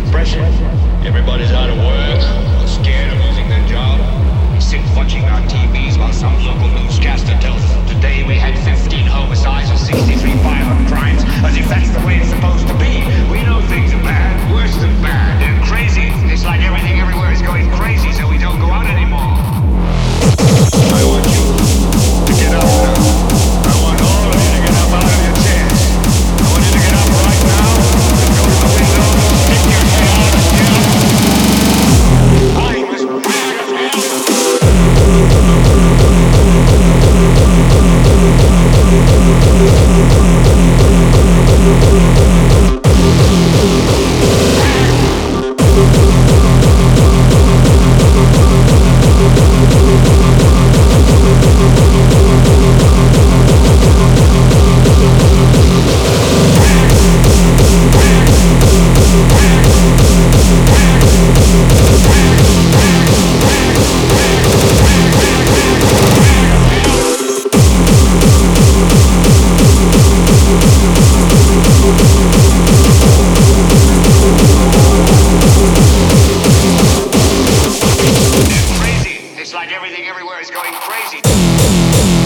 depression. Everybody's out of work or scared of losing their job. We sit watching our TVs while some local newscaster tells us today we had 15 homicides and 63 violent crimes, as if that's the way it's supposed to be. We know things are bad, worse than bad. They're crazy. It's like everything everywhere is going crazy, so we don't go out anymore. I want you to get up now. I want all of you to get up out of your chairs. I want you to get up right now and go to the window, stick your head out and yell. I'm as mad as crazy. It's like everything everywhere is going crazy.